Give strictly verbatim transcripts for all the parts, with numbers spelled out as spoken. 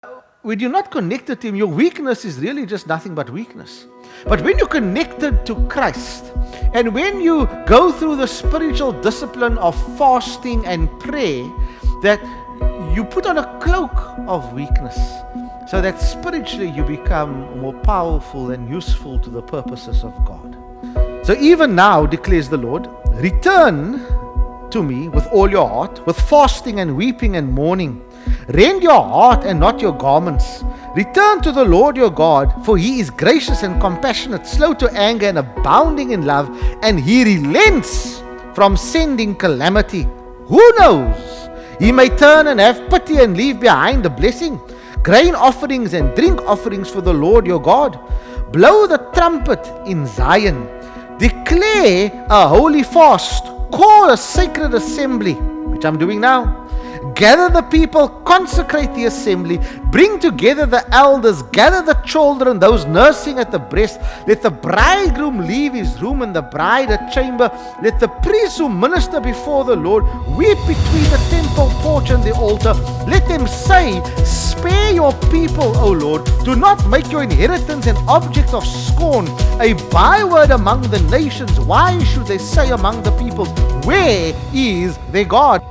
when you're not connected to Him, your weakness is really just nothing but weakness. But when you're connected to Christ, and when you go through the spiritual discipline of fasting and prayer, that you put on a cloak of weakness, so that spiritually you become more powerful and useful to the purposes of God. So even now, declares the Lord, return to me with all your heart, with fasting and weeping and mourning. Rend your heart and not your garments. Return to the Lord your God, for He is gracious and compassionate, slow to anger and abounding in love, and He relents from sending calamity. Who knows? He may turn and have pity and leave behind a blessing, grain offerings and drink offerings for the Lord your God. Blow the trumpet in Zion. Declare a holy fast. Call a sacred assembly, which I'm doing now. Gather the people, consecrate the assembly, bring together the elders, gather the children, those nursing at the breast. Let the bridegroom leave his room and the bride a chamber. Let the priests who minister before the Lord weep between the temple porch and the altar. Let them say, spare your people, O Lord. Do not make your inheritance an object of scorn, a byword among the nations. Why should they say among the peoples, where is their God?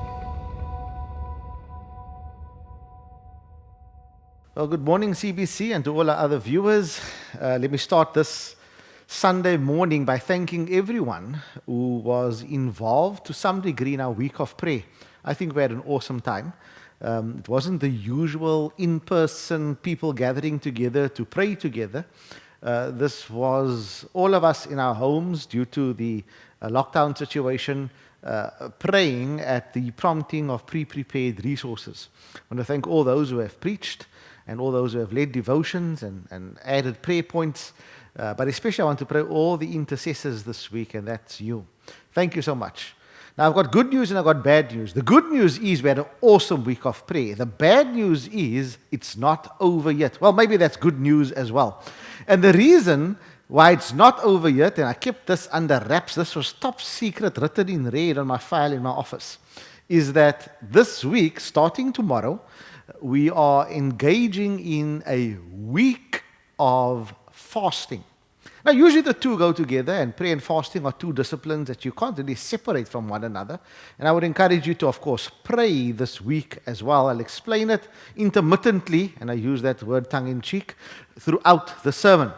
Well, good morning, C B C, and to all our other viewers. Uh, let me start this Sunday morning by thanking everyone who was involved to some degree in our week of prayer. I think we had an awesome time. Um, it wasn't the usual in-person people gathering together to pray together. Uh, this was all of us in our homes due to the uh, lockdown situation, uh, praying at the prompting of pre-prepared resources. I want to thank all those who have preached, and all those who have led devotions and, and added prayer points. Uh, but especially I want to pray all the intercessors this week, and that's you. Thank you so much. Now I've got good news and I've got bad news. The good news is we had an awesome week of prayer. The bad news is it's not over yet. Well, maybe that's good news as well. And the reason why it's not over yet, and I kept this under wraps, this was top secret, written in red on my file in my office, is that this week, starting tomorrow, we are engaging in a week of fasting. Now, usually the two go together, and prayer and fasting are two disciplines that you can't really separate from one another. And I would encourage you to, of course, pray this week as well. I'll explain it intermittently, and I use that word tongue-in-cheek, throughout the sermon.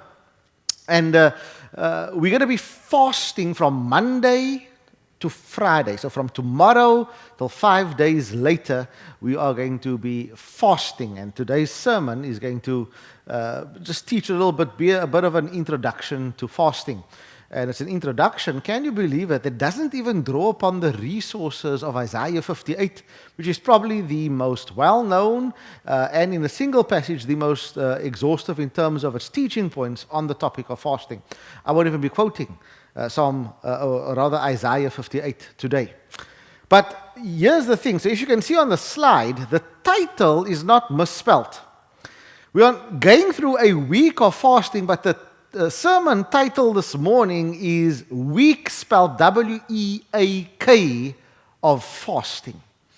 And uh, uh, we're going to be fasting from Monday to Friday. So from tomorrow till five days later, we are going to be fasting. And today's sermon is going to uh, just teach a little bit, be a bit of an introduction to fasting. And it's an introduction, can you believe it, that doesn't even draw upon the resources of Isaiah fifty-eight, which is probably the most well-known uh, and in a single passage the most uh, exhaustive in terms of its teaching points on the topic of fasting. I won't even be quoting Uh, Psalm, uh, or rather Isaiah fifty-eight today. But here's the thing. So if you can see on the slide, the title is not misspelled. We are going through a week of fasting, but the uh, sermon title this morning is Week, spelled W E A K, of fasting.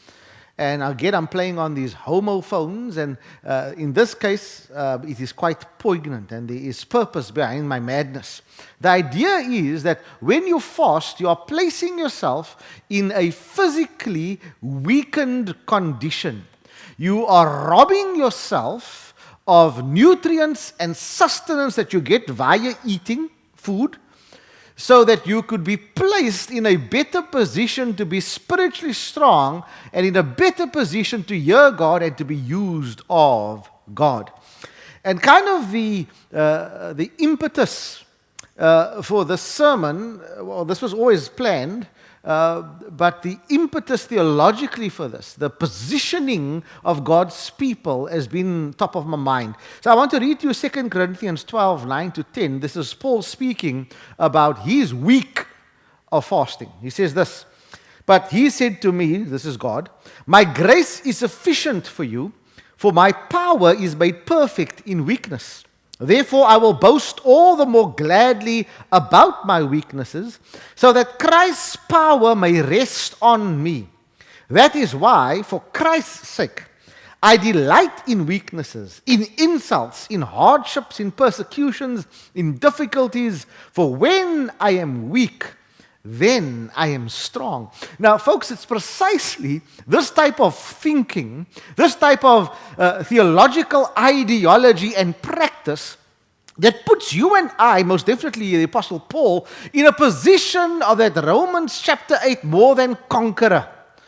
And again, I'm playing on these homophones, and uh, in this case, uh, it is quite poignant, and there is purpose behind my madness. The idea is that when you fast, you are placing yourself in a physically weakened condition. You are robbing yourself of nutrients and sustenance that you get via eating food, so that you could be placed in a better position to be spiritually strong and in a better position to hear God and to be used of God. And kind of the, uh, the impetus uh, for this sermon, well, this was always planned, uh, but the impetus theologically for this, the positioning of God's people, has been top of my mind. So I want to read you Second Corinthians twelve, nine to ten. This is Paul speaking about his week of fasting. He says this, "But he said to me," this is God, "my grace is sufficient for you, for my power is made perfect in weakness. Therefore, I will boast all the more gladly about my weaknesses, so that Christ's power may rest on me. That is why, for Christ's sake, I delight in weaknesses, in insults, in hardships, in persecutions, in difficulties. For when I am weak, then I am strong. Now, folks, it's precisely this type of thinking, this type of uh, theological ideology and practice that puts you and I, most definitely the Apostle Paul, in a position of that Romans chapter eight more than conqueror.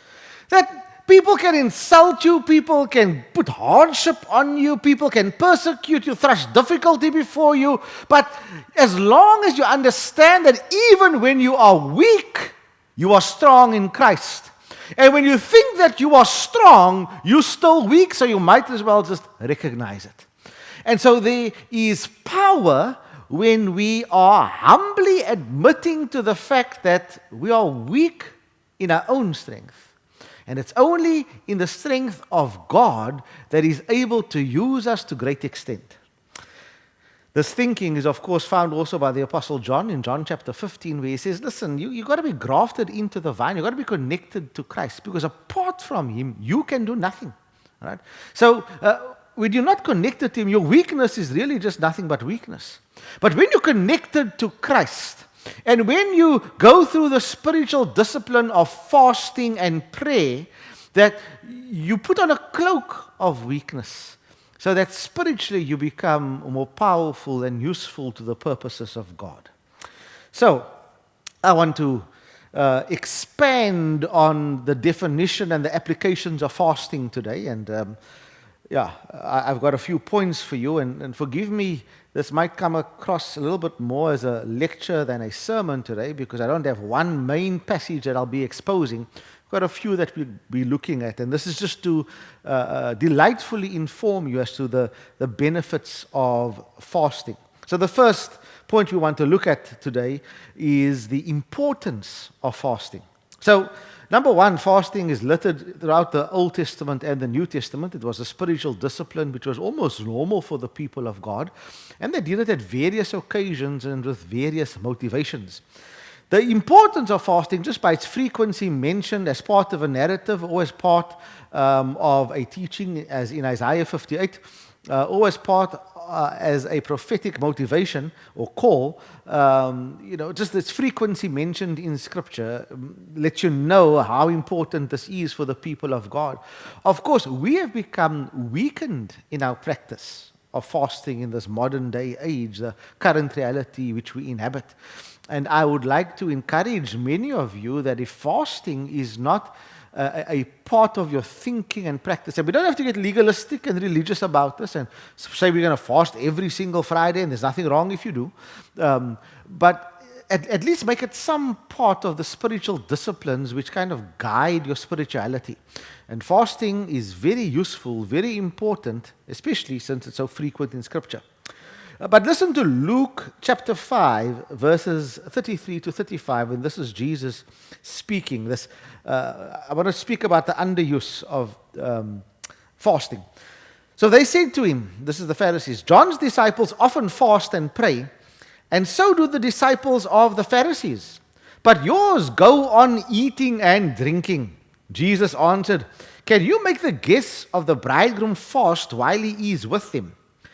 That people can insult you, people can put hardship on you, people can persecute you, thrust difficulty before you, but as long as you understand that even when you are weak, you are strong in Christ. And when you think that you are strong, you're still weak, so you might as well just recognize it. And so there is power when we are humbly admitting to the fact that we are weak in our own strength. And it's only in the strength of God that He's able to use us to great extent. This thinking is, of course, found also by the Apostle John in John chapter fifteen, where he says, listen, you, you've got to be grafted into the vine. You've got to be connected to Christ, because apart from Him, you can do nothing. Right? So, uh, when you're not connected to Him, your weakness is really just nothing but weakness. But when you're connected to Christ, and when you go through the spiritual discipline of fasting and prayer, that you put on a cloak of weakness, so that spiritually you become more powerful and useful to the purposes of God. So, I want to uh, expand on the definition and the applications of fasting today, and um, Yeah, I've got a few points for you, and, and forgive me, this might come across a little bit more as a lecture than a sermon today, because I don't have one main passage that I'll be exposing. I've got a few that we'll be looking at, and this is just to uh, uh, delightfully inform you as to the, the benefits of fasting. So the first point we want to look at today is the importance of fasting. So, number one, fasting is littered throughout the Old Testament and the New Testament. It was a spiritual discipline which was almost normal for the people of God. And they did it at various occasions and with various motivations. The importance of fasting, just by its frequency mentioned as part of a narrative or as part um, of a teaching, as in Isaiah fifty-eight, uh, or as part uh, as a prophetic motivation or call, um, you know, just its frequency mentioned in Scripture um, lets you know how important this is for the people of God. Of course, we have become weakened in our practice of fasting in this modern day age, the current reality which we inhabit. And I would like to encourage many of you that if fasting is not uh, a part of your thinking and practice, and we don't have to get legalistic and religious about this and say we're going to fast every single Friday, and there's nothing wrong if you do, um, but at, at least make it some part of the spiritual disciplines which kind of guide your spirituality. And fasting is very useful, very important, especially since it's so frequent in Scripture. But listen to Luke chapter five, verses thirty-three to thirty-five, and this is Jesus speaking. This uh, I want to speak about the underuse of um, fasting. So they said to him, this is the Pharisees, John's disciples often fast and pray, and so do the disciples of the Pharisees. But yours go on eating and drinking. Jesus answered, can you make the guests of the bridegroom fast while he is with them?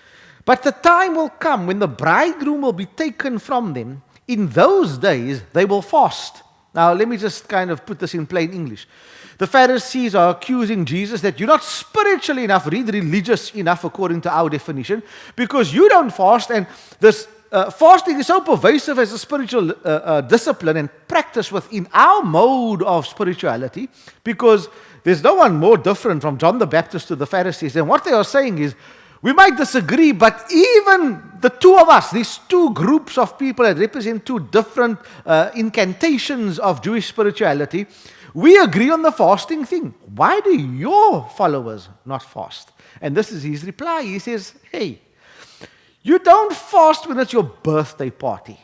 But the time will come when the bridegroom will be taken from them. In those days, they will fast. Now, let me just kind of put this in plain English. The Pharisees are accusing Jesus that you're not spiritually enough, read religious enough according to our definition, because you don't fast, and this uh, fasting is so pervasive as a spiritual uh, uh, discipline and practice within our mode of spirituality, because there's no one more different from John the Baptist to the Pharisees. And what they are saying is, we might disagree, but even the two of us, these two groups of people that represent two different uh, incantations of Jewish spirituality, we agree on the fasting thing. Why do your followers not fast? And this is his reply. He says, hey, you don't fast when it's your birthday party.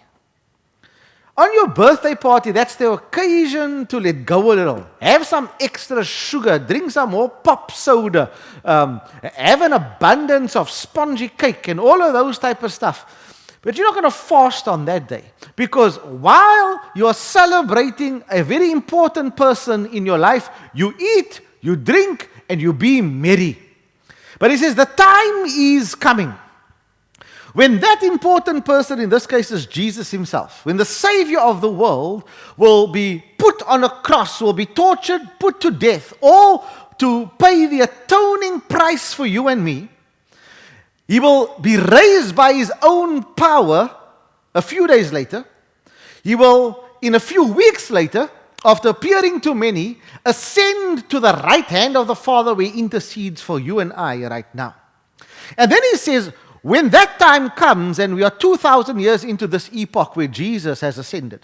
On your birthday party, that's the occasion to let go a little. Have some extra sugar, drink some more pop soda, um, have an abundance of spongy cake and all of those type of stuff. But you're not going to fast on that day, because while you're celebrating a very important person in your life, you eat, you drink, and you be merry. But he says the time is coming when that important person, in this case is Jesus himself, when the Savior of the world will be put on a cross, will be tortured, put to death, all to pay the atoning price for you and me. He will be raised by his own power a few days later. He will, in a few weeks later, after appearing to many, ascend to the right hand of the Father where he intercedes for you and I right now. And then he says, when that time comes, and we are two thousand years into this epoch where Jesus has ascended,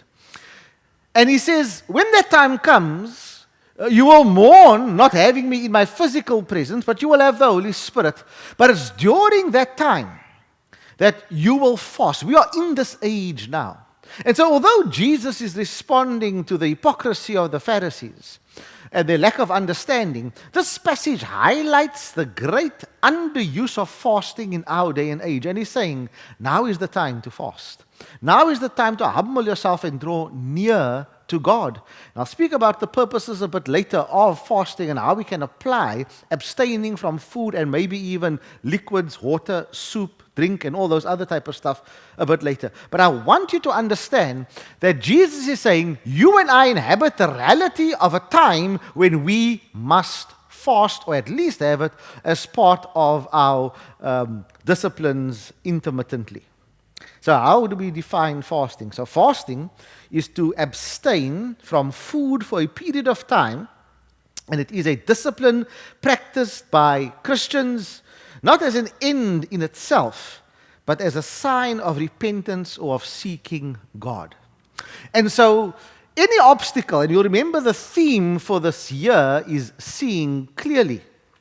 and he says, when that time comes, uh, you will mourn not having me in my physical presence, but you will have the Holy Spirit. But it's during that time that you will fast. We are in this age now. And so although Jesus is responding to the hypocrisy of the Pharisees and their lack of understanding, this passage highlights the great underuse of fasting in our day and age. And he's saying, now is the time to fast. Now is the time to humble yourself and draw near to God. And I'll speak about the purposes a bit later of fasting and how we can apply abstaining from food and maybe even liquids, water, soup, drink, and all those other type of stuff a bit later. But I want you to understand that Jesus is saying, you and I inhabit the reality of a time when we must fast, or at least have it as part of our um, disciplines intermittently. So how do we define fasting? So fasting is to abstain from food for a period of time, and it is a discipline practiced by Christians, not as an end in itself, but as a sign of repentance or of seeking God. And so any obstacle, and you remember the theme for this year is seeing clearly.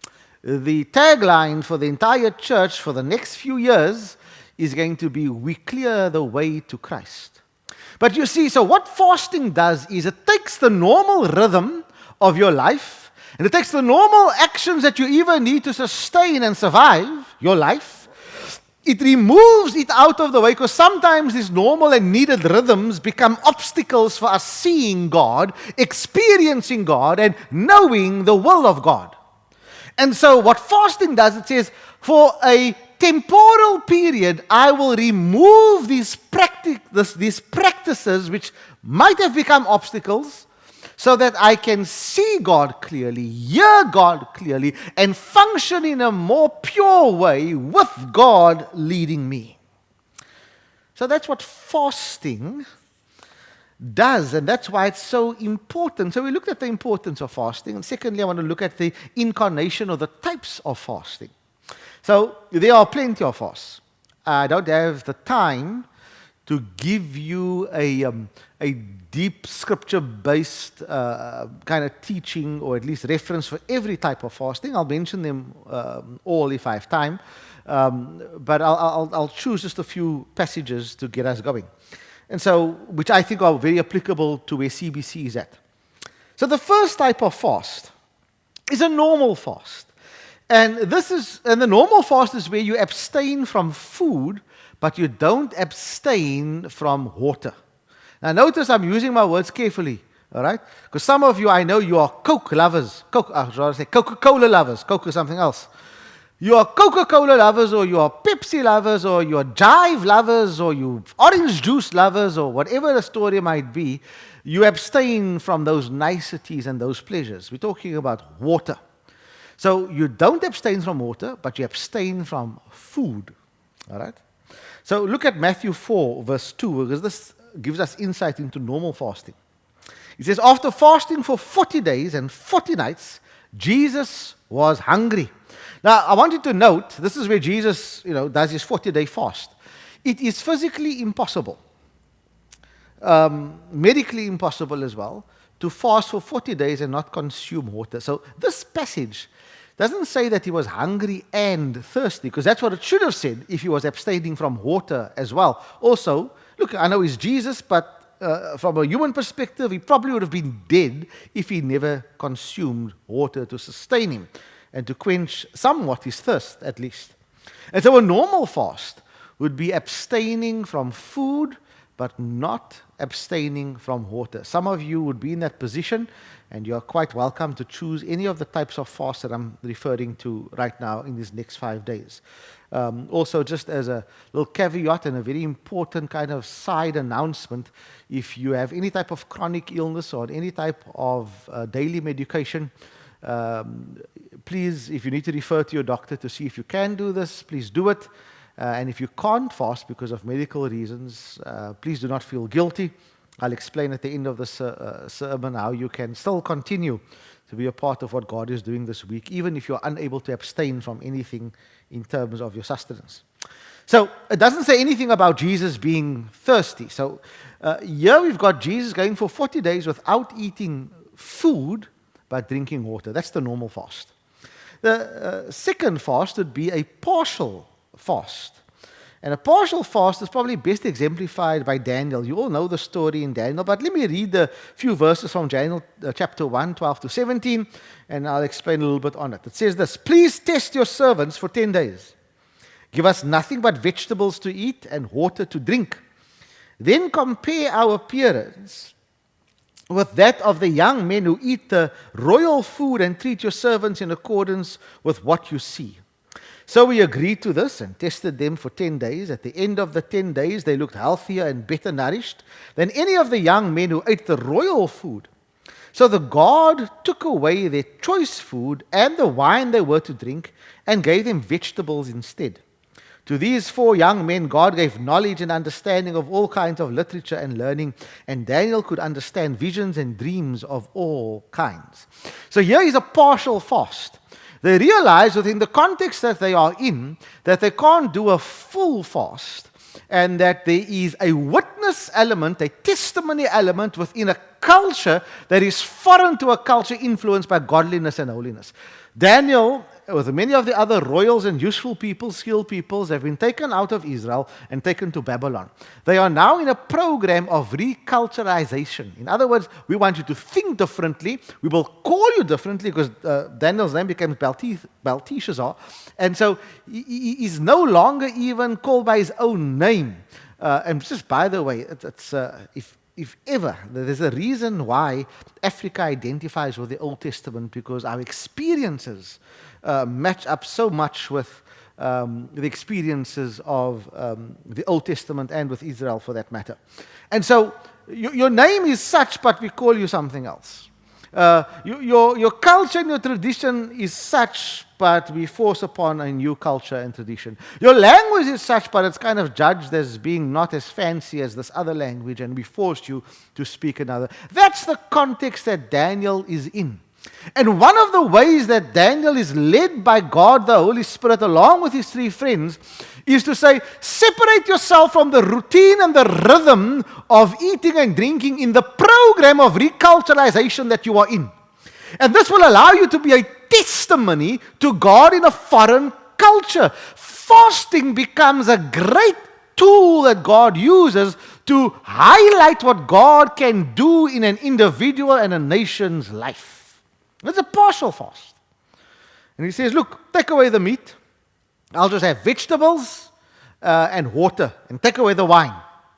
The tagline for the entire church for the next few years is going to be, we clear the way to Christ. But you see, so what fasting does is it takes the normal rhythm of your life, and it takes the normal actions that you even need to sustain and survive your life. It removes it out of the way, because sometimes these normal and needed rhythms become obstacles for us seeing God, experiencing God, and knowing the will of God. And so what fasting does, it says, for a temporal period, I will remove these, practic- this, these practices which might have become obstacles, so that I can see God clearly, hear God clearly, and function in a more pure way with God leading me. So that's what fasting does, and that's why it's so important. So we looked at the importance of fasting, and secondly, I want to look at the incarnation or the types of fasting. So there are plenty of fasts. I don't have the time to give you a, um, a deep scripture-based uh, kind of teaching, or at least reference for every type of fasting. I'll mention them um, all if I have time, um, but I'll, I'll, I'll choose just a few passages to get us going. And so, which I think are very applicable to where C B C is at. So the first type of fast is a normal fast. And this is, and the normal fast is where you abstain from food, but you don't abstain from water. Now notice I'm using my words carefully, all right? Because some of you, I know you are Coke lovers. Coke, I would rather say Coca-Cola lovers. Coke is something else. You are Coca-Cola lovers, or you are Pepsi lovers, or you are Jive lovers, or you orange juice lovers, or whatever the story might be. You abstain from those niceties and those pleasures. We're talking about water. So you don't abstain from water, but you abstain from food, all right? So look at Matthew four, verse two, because this gives us insight into normal fasting. It says, after fasting for forty days and forty nights, Jesus was hungry. Now, I want you to note, this is where Jesus, you know, does his forty-day fast. It is physically impossible, um, medically impossible as well, to fast for forty days and not consume water. So this passage doesn't say that he was hungry and thirsty, because that's what it should have said if he was abstaining from water as well. Also, look, I know he's Jesus, but uh, from a human perspective, he probably would have been dead if he never consumed water to sustain him and to quench somewhat his thirst, at least. And so a normal fast would be abstaining from food, but not abstaining from water. Some of you would be in that position, and you are quite welcome to choose any of the types of fast that I'm referring to right now in these next five days. Um, also, just as a little caveat and a very important kind of side announcement, if you have any type of chronic illness or any type of uh, daily medication, um, please, if you need to refer to your doctor to see if you can do this, please do it. Uh, and if you can't fast because of medical reasons, uh, please do not feel guilty. I'll explain at the end of the ser- uh, sermon how you can still continue to be a part of what God is doing this week, even if you're unable to abstain from anything in terms of your sustenance. So it doesn't say anything about Jesus being thirsty. So uh, here we've got Jesus going for forty days without eating food, but drinking water. That's the normal fast. The uh, second fast would be a partial fast. And a partial fast is probably best exemplified by Daniel. You all know the story in Daniel, but let me read a few verses from Daniel uh, chapter one, twelve to seventeen, and I'll explain a little bit on it. It says this: "Please test your servants for ten days. Give us nothing but vegetables to eat and water to drink. Then compare our appearance with that of the young men who eat the royal food and treat your servants in accordance with what you see." So we agreed to this and tested them for ten days. At the end of the ten days, they looked healthier and better nourished than any of the young men who ate the royal food. So the God took away their choice food and the wine they were to drink and gave them vegetables instead. To these four young men, God gave knowledge and understanding of all kinds of literature and learning, and Daniel could understand visions and dreams of all kinds. So here is a partial fast. They realize within the context that they are in that they can't do a full fast, and that there is a witness element, a testimony element within a culture that is foreign to a culture influenced by godliness and holiness. Daniel, with many of the other royals and useful people, skilled peoples, have been taken out of Israel and taken to Babylon. They are now in a program of reculturalization. In other words, we want you to think differently. We will call you differently because uh, Daniel's name became Belteshazzar. And so he, he is no longer even called by his own name. Uh, and just by the way, it, it's uh, if If ever, there's a reason why Africa identifies with the Old Testament, because our experiences uh, match up so much with um, the experiences of um, the Old Testament and with Israel for that matter. And so your, your name is such, but we call you something else. Uh, you, your, your culture and your tradition is such, but we force upon a new culture and tradition. Your language is such, but it's kind of judged as being not as fancy as this other language, and we force you to speak another. That's the context that Daniel is in. And one of the ways that Daniel is led by God, the Holy Spirit, along with his three friends, is to say, separate yourself from the routine and the rhythm of eating and drinking in the program of reculturalization that you are in. And this will allow you to be a testimony to God in a foreign culture. Fasting becomes a great tool that God uses to highlight what God can do in an individual and a nation's life. It's a partial fast. And he says, look, take away the meat. I'll just have vegetables uh, and water, and take away the wine.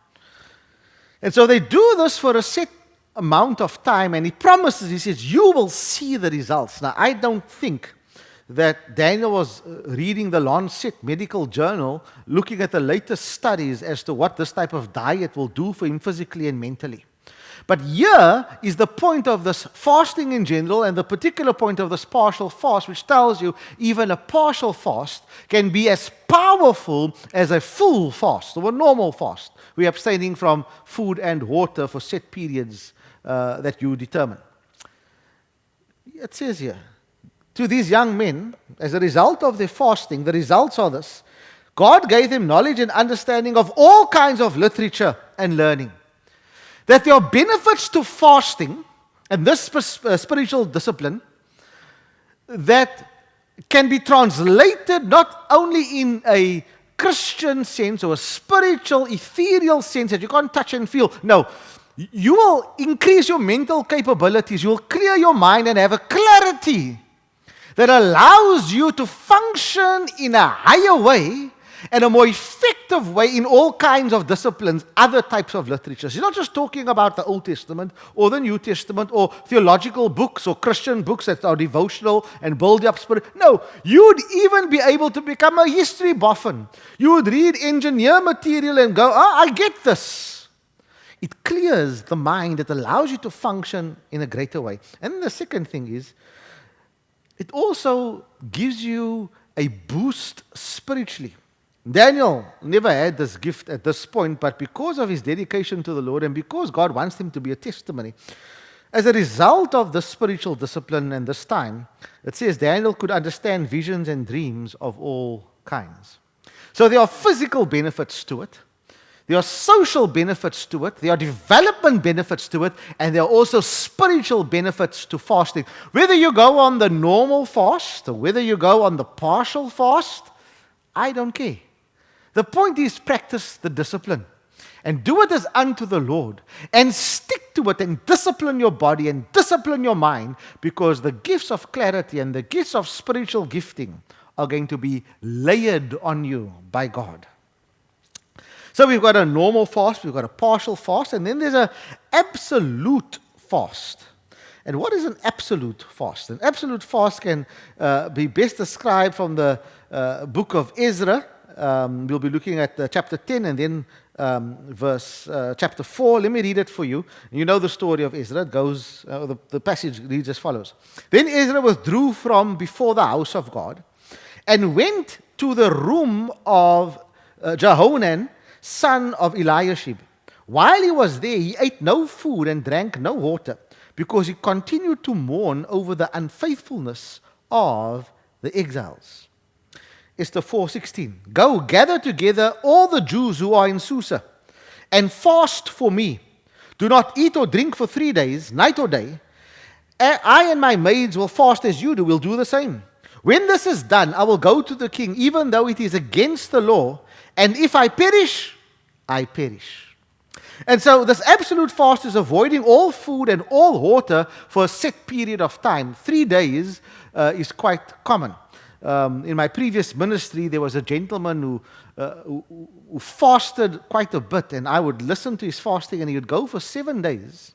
And so they do this for a set amount of time, and he promises, he says, you will see the results. Now, I don't think that Daniel was reading the Lancet medical journal, looking at the latest studies as to what this type of diet will do for him physically and mentally. But here is the point of this fasting in general, and the particular point of this partial fast, which tells you even a partial fast can be as powerful as a full fast or a normal fast. We are abstaining from food and water for set periods uh, that you determine. It says here, to these young men, as a result of their fasting, the results are this: God gave them knowledge and understanding of all kinds of literature and learning. That there are benefits to fasting and this spiritual discipline that can be translated not only in a Christian sense or a spiritual, ethereal sense that you can't touch and feel. No, you will increase your mental capabilities. You will clear your mind and have a clarity that allows you to function in a higher way and a more effective way in all kinds of disciplines, other types of literatures. He's not just talking about the Old Testament or the New Testament or theological books or Christian books that are devotional and build you up spirit. No, you'd even be able to become a history buffon. You would read engineer material and go, oh, I get this. It clears the mind. It allows you to function in a greater way. And then the second thing is, it also gives you a boost spiritually. Daniel never had this gift at this point, but because of his dedication to the Lord and because God wants him to be a testimony, as a result of this spiritual discipline and this time, it says Daniel could understand visions and dreams of all kinds. So there are physical benefits to it. There are social benefits to it, there are development benefits to it, and there are also spiritual benefits to fasting. Whether you go on the normal fast or whether you go on the partial fast, I don't care. The point is, practice the discipline and do it as unto the Lord and stick to it and discipline your body and discipline your mind, because the gifts of clarity and the gifts of spiritual gifting are going to be layered on you by God. So we've got a normal fast, we've got a partial fast, and then there's an absolute fast. And what is an absolute fast? An absolute fast can uh, be best described from the uh, book of Ezra. Um, we'll be looking at uh, chapter ten and then um, verse uh, chapter four. Let me read it for you. You know the story of Ezra. It goes, uh, the, the passage reads as follows. Then Ezra withdrew from before the house of God and went to the room of uh, Jehohanan, son of Eliashib. While he was there, he ate no food and drank no water, because he continued to mourn over the unfaithfulness of the exiles. Esther four sixteen. Go, gather together all the Jews who are in Susa, and fast for me. Do not eat or drink for three days, night or day. I and my maids will fast as you do, will do the same. When this is done, I will go to the king, even though it is against the law, and if I perish, I perish. And so this absolute fast is avoiding all food and all water for a set period of time. Three days uh, is quite common. Um, in my previous ministry, there was a gentleman who, uh, who, who fasted quite a bit, and I would listen to his fasting, and he would go for seven days.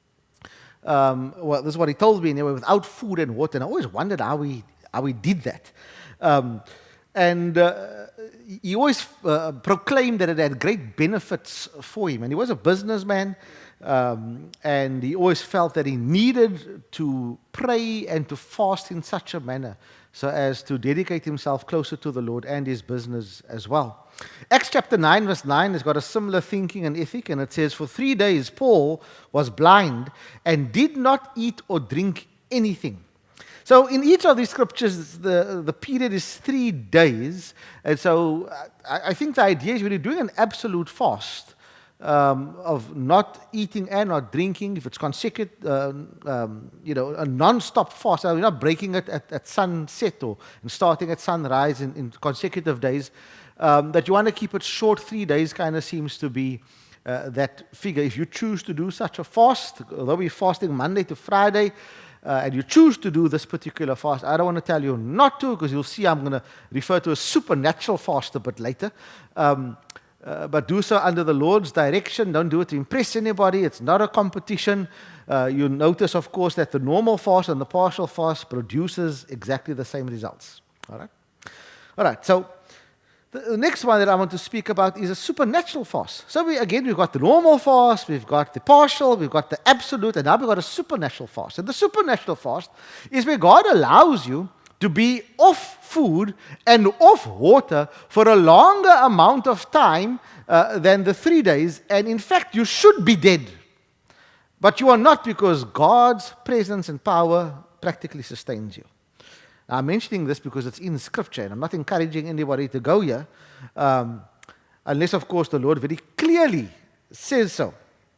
Um, well, this is what he told me anyway, without food and water, and I always wondered how he, how he did that. Um, and uh, he always uh, proclaimed that it had great benefits for him. And he was a businessman, um, and he always felt that he needed to pray and to fast in such a manner so as to dedicate himself closer to the Lord and his business as well. Acts chapter nine, verse nine has got a similar thinking and ethic, and it says, for three days Paul was blind and did not eat or drink anything. So in each of these scriptures, the, the period is three days. And so I, I think the idea is when you're doing an absolute fast um, of not eating and not drinking, if it's consecutive, uh, um, you know, a non-stop fast, so you're not breaking it at, at sunset or and starting at sunrise in, in consecutive days, um, that you want to keep it short. Three days kind of seems to be uh, that figure. If you choose to do such a fast, although we're fasting Monday to Friday, Uh, and you choose to do this particular fast, I don't want to tell you not to, because you'll see I'm going to refer to a supernatural fast a bit later. Um, uh, but do so under the Lord's direction. Don't do it to impress anybody. It's not a competition. Uh, you notice, of course, that the normal fast and the partial fast produces exactly the same results. All right? All right, so the next one that I want to speak about is a supernatural fast. So we, again, we've got the normal fast, we've got the partial, we've got the absolute, and now we've got a supernatural fast. And the supernatural fast is where God allows you to be off food and off water for a longer amount of time uh, than the three days. And in fact, you should be dead. But you are not, because God's presence and power practically sustains you. Now, I'm mentioning this because it's in Scripture, and I'm not encouraging anybody to go here, um, unless, of course, the Lord very clearly says so.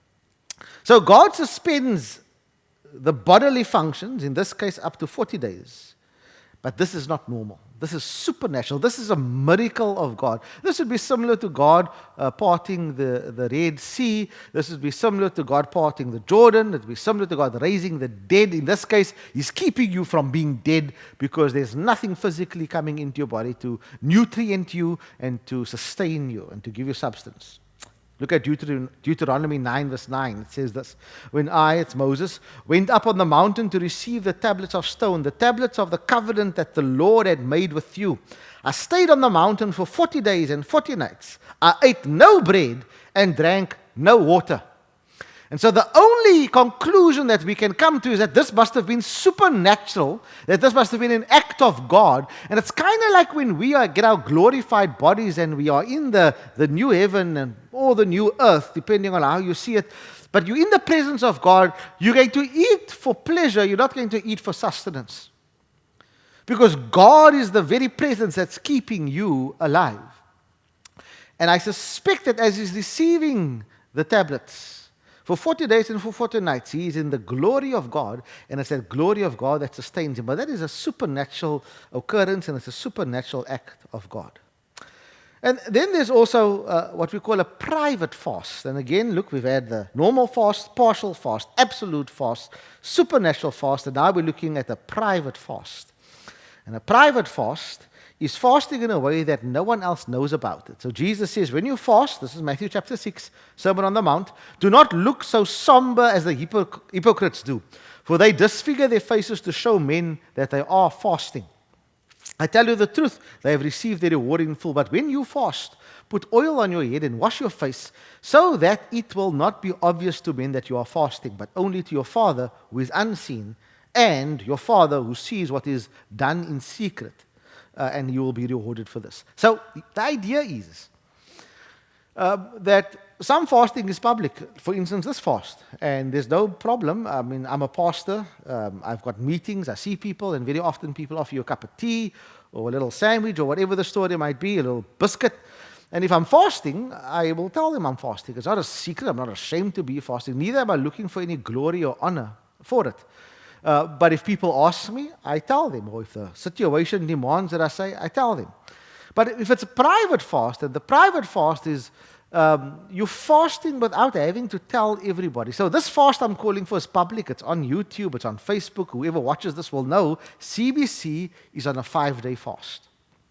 So God suspends the bodily functions, in this case up to forty days, But this is not normal. This is supernatural. This is a miracle of God. This would be similar to God uh, parting the, the Red Sea. This would be similar to God parting the Jordan. It would be similar to God raising the dead. In this case, He's keeping you from being dead because there's nothing physically coming into your body to nutrient you and to sustain you and to give you substance. Look at Deuteron- Deuteronomy nine, verse nine. It says this: When I, it's Moses, went up on the mountain to receive the tablets of stone, the tablets of the covenant that the Lord had made with you, I stayed on the mountain for forty days and forty nights. I ate no bread and drank no water. And so the only conclusion that we can come to is that this must have been supernatural, that this must have been an act of God. And it's kind of like when we are, get our glorified bodies and we are in the, the new heaven and or the new earth, depending on how you see it. But you're in the presence of God, you're going to eat for pleasure, you're not going to eat for sustenance. Because God is the very presence that's keeping you alive. And I suspect that as He's receiving the tablets, for forty days and for forty nights, He is in the glory of God, and it's that glory of God that sustains Him. But that is a supernatural occurrence, and it's a supernatural act of God. And then there's also uh, what we call a private fast. And again, look, we've had the normal fast, partial fast, absolute fast, supernatural fast, and now we're looking at a private fast. And a private fast is fasting in a way that no one else knows about it. So Jesus says, when you fast, this is Matthew chapter six, Sermon on the Mount, do not look so somber as the hypoc- hypocrites do, for they disfigure their faces to show men that they are fasting. I tell you the truth, they have received their reward in full. But when you fast, put oil on your head and wash your face, so that it will not be obvious to men that you are fasting, but only to your Father who is unseen, and your Father who sees what is done in secret. Uh, and you will be rewarded for this. So the idea is uh, that some fasting is public. For instance, this fast. And there's no problem. I mean, I'm a pastor. Um, I've got meetings. I see people. And very often people offer you a cup of tea or a little sandwich or whatever the story might be, a little biscuit. And if I'm fasting, I will tell them I'm fasting. It's not a secret. I'm not ashamed to be fasting. Neither am I looking for any glory or honor for it. Uh, but if people ask me, I tell them. Or if the situation demands that I say, I tell them. But if it's a private fast, and the private fast is um, you're fasting without having to tell everybody. So this fast I'm calling for is public. It's on YouTube. It's on Facebook. Whoever watches this will know C B C is on a five-day fast.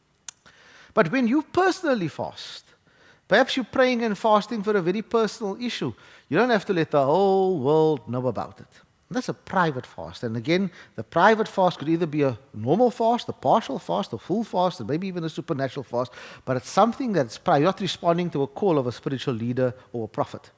But when you personally fast, perhaps you're praying and fasting for a very personal issue. You don't have to let the whole world know about it. That's a private fast. And again, the private fast could either be a normal fast, a partial fast, a full fast, or maybe even a supernatural fast. But it's something that's private. You're not responding to a call of a spiritual leader or a prophet.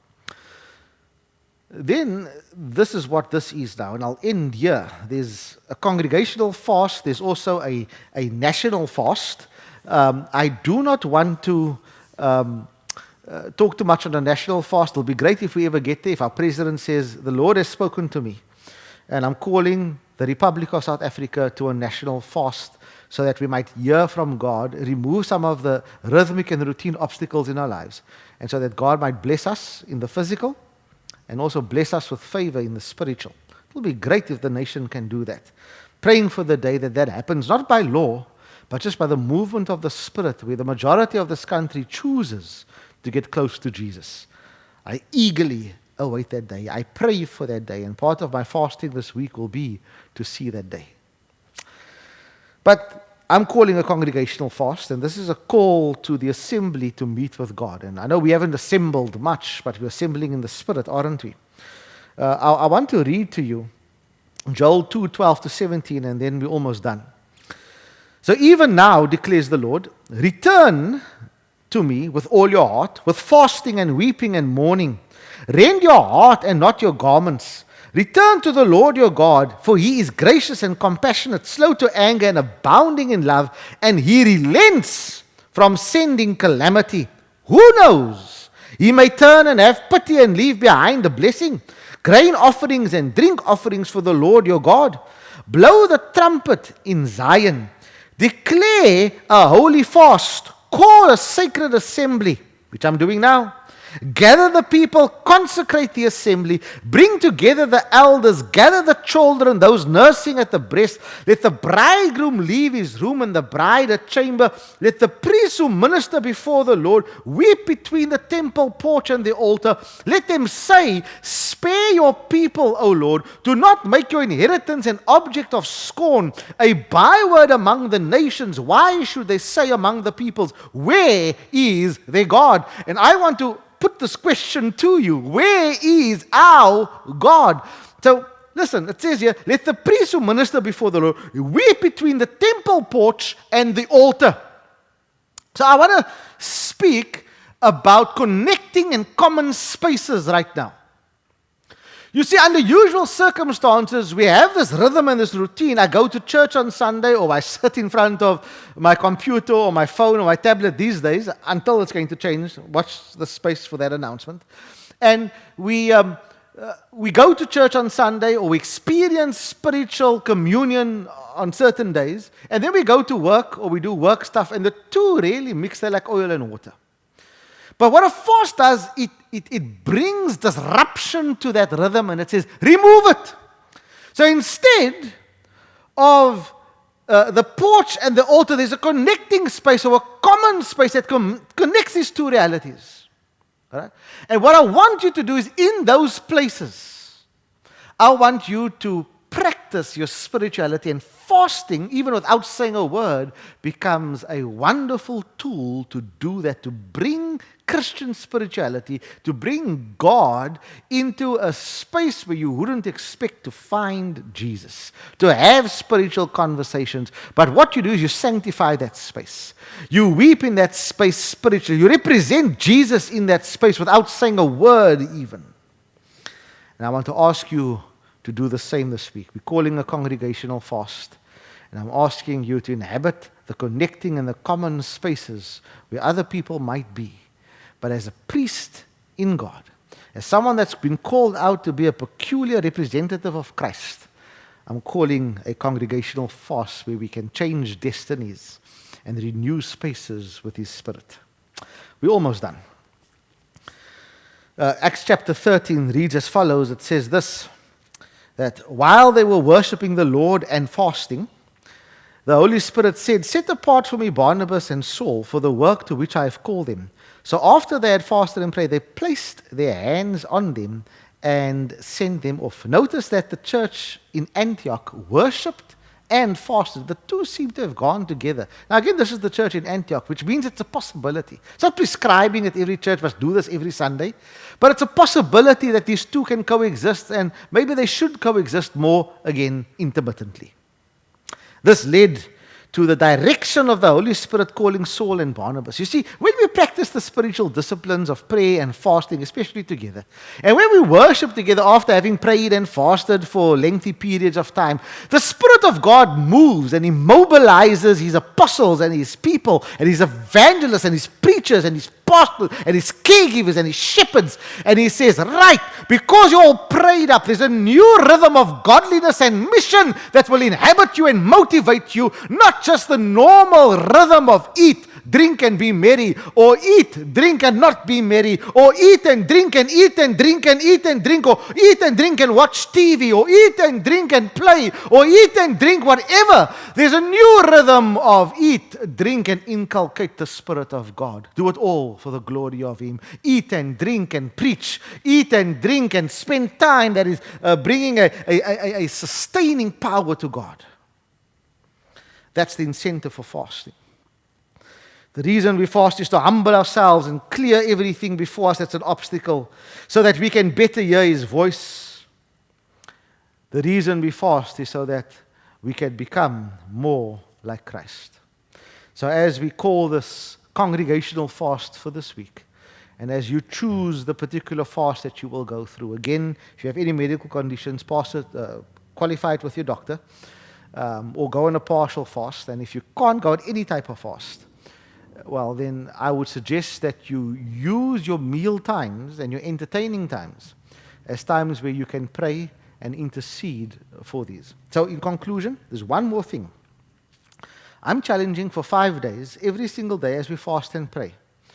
Then, this is what this is now. And I'll end here. There's a congregational fast. There's also a, a national fast. Um, I do not want to... Um, Uh, talk too much on a national fast. It'll be great if we ever get there. If our president says, the Lord has spoken to me, and I'm calling the Republic of South Africa to a national fast so that we might hear from God, remove some of the rhythmic and routine obstacles in our lives, and so that God might bless us in the physical and also bless us with favor in the spiritual. It'll be great if the nation can do that. Praying for the day that that happens, not by law, but just by the movement of the Spirit, where the majority of this country chooses to get close to Jesus. I eagerly await that day. I pray for that day, and part of my fasting this week will be to see that day. But I'm calling a congregational fast, and this is a call to the assembly to meet with God. And I know we haven't assembled much, but we're assembling in the Spirit, aren't we? Uh, I, I want to read to you Joel two, twelve to seventeen, and then we're almost done. So even now, declares the Lord, return to me with all your heart, with fasting and weeping and mourning. Rend your heart and not your garments. Return to the Lord your God, for He is gracious and compassionate, slow to anger and abounding in love, and He relents from sending calamity. Who knows? He may turn and have pity and leave behind a blessing, grain offerings and drink offerings for the Lord your God. Blow the trumpet in Zion. Declare a holy fast. Call a sacred assembly, which I'm doing now. Gather the people, consecrate the assembly, bring together the elders, gather the children, those nursing at the breast. Let the bridegroom leave his room and the bride a chamber. Let the priests who minister before the Lord weep between the temple porch and the altar. Let them say, spare your people, O Lord. Do not make your inheritance an object of scorn, a byword among the nations. Why should they say among the peoples, where is their God? And I want to put this question to you. Where is our God? So, listen, it says here, let the priests who minister before the Lord weep between the temple porch and the altar. So I want to speak about connecting in common spaces right now. You see, under usual circumstances, we have this rhythm and this routine. I go to church on Sunday, or I sit in front of my computer or my phone or my tablet these days, until it's going to change. Watch the space for that announcement. And we, um, uh, we go to church on Sunday, or we experience spiritual communion on certain days, and then we go to work, or we do work stuff, and the two really mix. They're like oil and water. But what a fast does, it, it, it brings disruption to that rhythm, and it says, remove it. So instead of uh, the porch and the altar, there's a connecting space, or a common space that com- connects these two realities. All right? And what I want you to do is, in those places, I want you to practice your spirituality, and fasting, even without saying a word, becomes a wonderful tool to do that, to bring Christian spirituality, to bring God into a space where you wouldn't expect to find Jesus, to have spiritual conversations. But what you do is you sanctify that space. You weep in that space spiritually. You represent Jesus in that space without saying a word even. And I want to ask you to do the same this week. We're calling a congregational fast. And I'm asking you to inhabit the connecting and the common spaces where other people might be. But as a priest in God, as someone that's been called out to be a peculiar representative of Christ, I'm calling a congregational fast where we can change destinies and renew spaces with His Spirit. We're almost done. Uh, Acts chapter thirteen reads as follows. It says this, that while they were worshipping the Lord and fasting, the Holy Spirit said, set apart for me Barnabas and Saul for the work to which I have called them. So after they had fasted and prayed, they placed their hands on them and sent them off. Notice that the church in Antioch worshipped and fasted. The two seem to have gone together. Now again, this is the church in Antioch, which means it's a possibility. It's not prescribing that every church must do this every Sunday, but it's a possibility that these two can coexist, and maybe they should coexist more, again, intermittently. This led to the direction of the Holy Spirit calling Saul and Barnabas. You see, when we practice the spiritual disciplines of prayer and fasting, especially together, and when we worship together after having prayed and fasted for lengthy periods of time, the Spirit of God moves and He mobilizes His apostles and His people and His evangelists and His preachers and His pastors and His caregivers and His shepherds, and He says, right, because you're all prayed up, there's a new rhythm of godliness and mission that will inhabit you and motivate you, not just the normal rhythm of eat, drink and be merry, or eat, drink and not be merry, or eat and drink and eat and drink and eat and drink, or eat and drink and watch T V, or eat and drink and play, or eat and drink whatever. There's a new rhythm of eat, drink, and inculcate the Spirit of God. Do it all for the glory of Him. Eat and drink and preach. Eat and drink and spend time that is uh, bringing a, a, a, a sustaining power to God. That's the incentive for fasting. The reason we fast is to humble ourselves and clear everything before us that's an obstacle, so that we can better hear His voice. The reason we fast is so that we can become more like Christ. So as we call this congregational fast for this week, and as you choose the particular fast that you will go through, again, if you have any medical conditions, pass it, uh, qualify it with your doctor. Um, or go on a partial fast. And if you can't go on any type of fast, well, then I would suggest that you use your meal times and your entertaining times as times where you can pray and intercede for these. So in conclusion, there's one more thing. I'm challenging for five days, every single day as we fast and pray,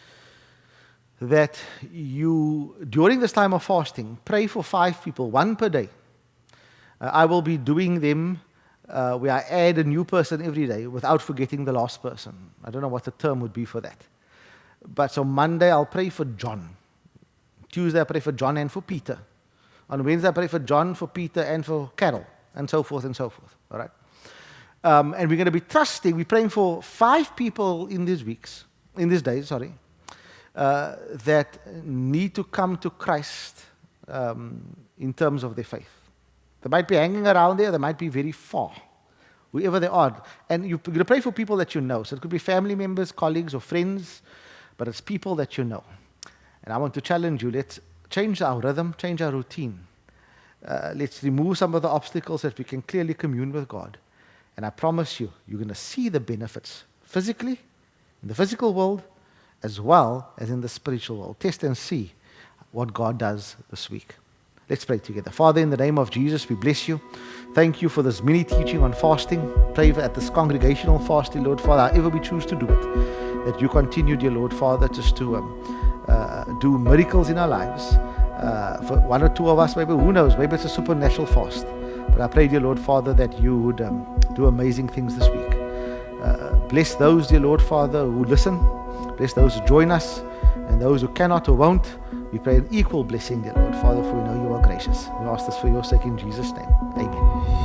that you, during this time of fasting, pray for five people, one per day. Uh, I will be doing them uh, where I add a new person every day without forgetting the last person. I don't know what the term would be for that. But so Monday I'll pray for John. Tuesday I pray for John and for Peter. On Wednesday I pray for John, for Peter, and for Carol, and so forth and so forth. All right? Um, and we're going to be trusting. We're praying for five people in these weeks, in these days, sorry, uh, that need to come to Christ um, in terms of their faith. They might be hanging around there. They might be very far, whoever they are. And you're going to pray for people that you know. So it could be family members, colleagues, or friends, but it's people that you know. And I want to challenge you. Let's change our rhythm, change our routine. Uh, let's remove some of the obstacles that we can clearly commune with God. And I promise you, you're going to see the benefits physically, in the physical world, as well as in the spiritual world. Test and see what God does this week. Let's pray together. Father, in the name of Jesus, we bless you. Thank you for this mini teaching on fasting. Pray at this congregational fasting, Lord Father, however we choose to do it, that you continue, dear Lord Father, just to um, uh, do miracles in our lives. Uh, for one or two of us, maybe, who knows, maybe it's a supernatural fast. But I pray, dear Lord Father, that you would um, do amazing things this week. Uh, bless those, dear Lord Father, who listen. Bless those who join us. And those who cannot or won't, we pray an equal blessing, dear Lord Father, for we know you are gracious. We ask this for your sake in Jesus' name. Amen.